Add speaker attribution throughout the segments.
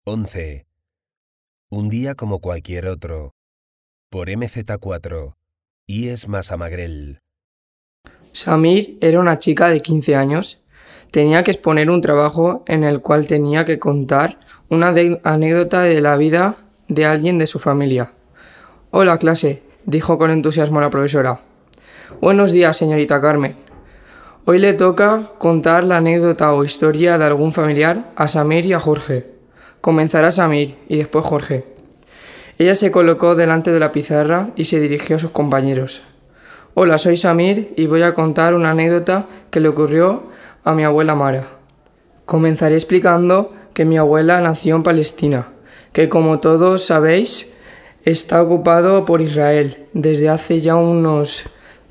Speaker 1: 11. Un día como cualquier otro. Por MZ4. IES Massamagrell.
Speaker 2: Samir era una chica de 15 años. Tenía que exponer un trabajo en el cual tenía que contar una anécdota de la vida de alguien de su familia. «Hola, clase», dijo con entusiasmo la profesora. «Buenos días, señorita Carmen. Hoy le toca contar la anécdota o historia de algún familiar a Samir y a Jorge. Comenzará Samir y después Jorge». Ella se colocó delante de la pizarra y se dirigió a sus compañeros. «Hola, soy Samir y voy a contar una anécdota que le ocurrió a mi abuela Mara. Comenzaré explicando que mi abuela nació en Palestina, que como todos sabéis está ocupado por Israel desde hace ya unos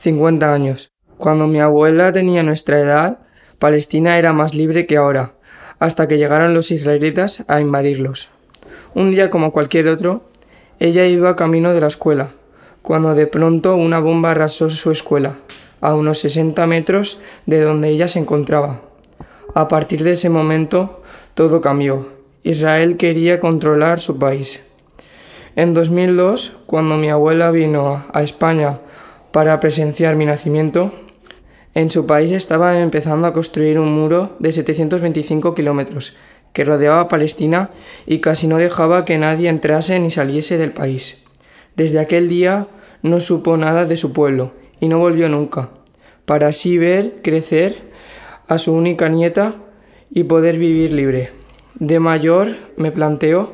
Speaker 2: 50 años. Cuando mi abuela tenía nuestra edad, Palestina era más libre que ahora, hasta que llegaron los israelitas a invadirlos. Un día como cualquier otro, ella iba camino de la escuela, cuando de pronto una bomba arrasó su escuela, a unos 60 metros de donde ella se encontraba. A partir de ese momento, todo cambió. Israel quería controlar su país. En 2002, cuando mi abuela vino a España para presenciar mi nacimiento, en su país estaba empezando a construir un muro de 725 kilómetros que rodeaba Palestina y casi no dejaba que nadie entrase ni saliese del país. Desde aquel día no supo nada de su pueblo y no volvió nunca, para así ver crecer a su única nieta y poder vivir libre. De mayor me planteo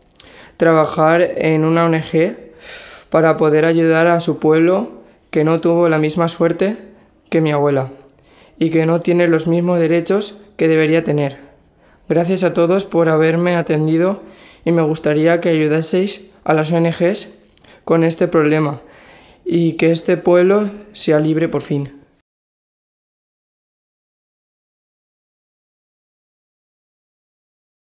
Speaker 2: trabajar en una ONG para poder ayudar a su pueblo que no tuvo la misma suerte que mi abuela y que no tiene los mismos derechos que debería tener. Gracias a todos por haberme atendido y me gustaría que ayudaseis a las ONGs con este problema y que este pueblo sea libre por fin».